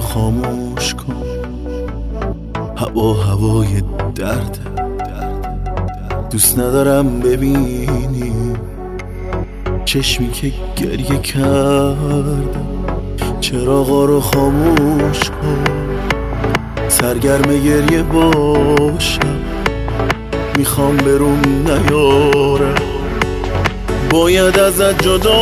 خاموش کن. هوای درد دوست ندارم ببینی چشمی که گریه کرده. چراغا رو خاموش کن، سرگرم گریه باشم. میخوام بروم نیارم، باید ازت جدا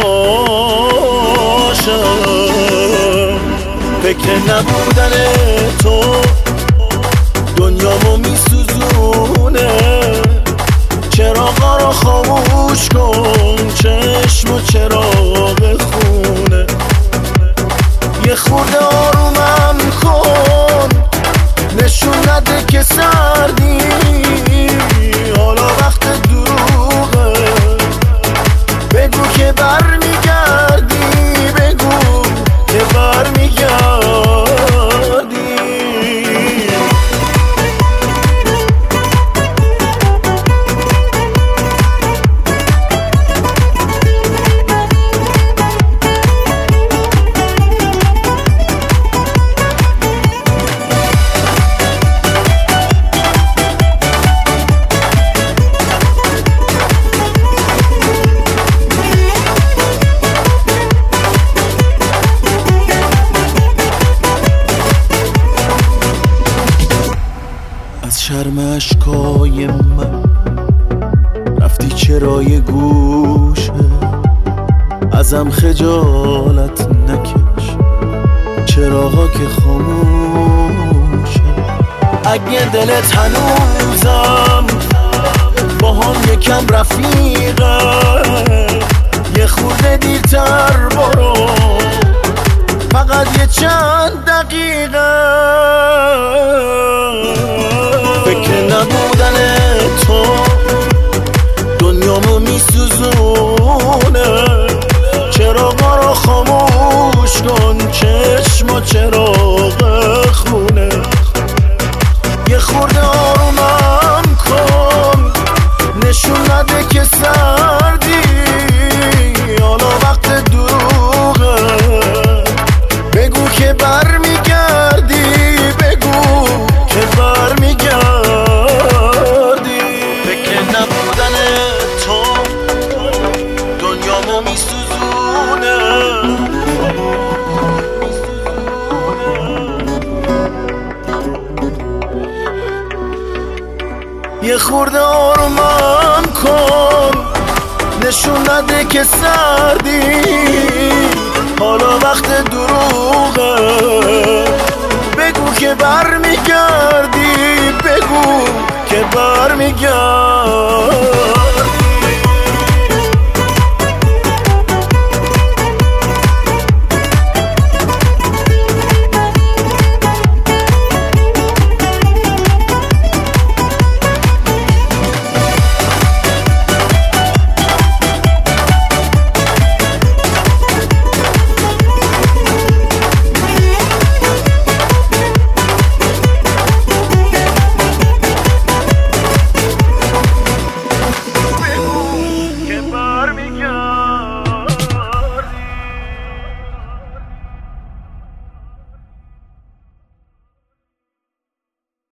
شم. فکر نبودن تو دنیامو میسوزونه. چراغا رو خاموش کن، چشم و چراغ خونه. یه خورده آرومم کن، نشون نده که سردی. حالا وقت دروغه، بگو که برمیگردی، بگو که برمیگردی. شرم اشکای من رفتی چرای گوشه. ازم خجالت نکش، چراغا که خاموشه. اگه دلت هنوزم با هم یکم رفیقه، یه خورده دیرتر برو، فقط یه چند دقیقه. فکر نبودن تو دنیامو میسوزونه. چراغا رو خاموش کن، چشم و چراغ خونه. یه خورده آرومم کن، نشون نده که سردی. حالا وقت دروغه، بگو که برمیگردی، بگو که برمیگردی. فکر نبودن تو دنیامو میسوزونه. یه خورده آرومم کن، نشون نده که سردی. حالا وقت دروغه،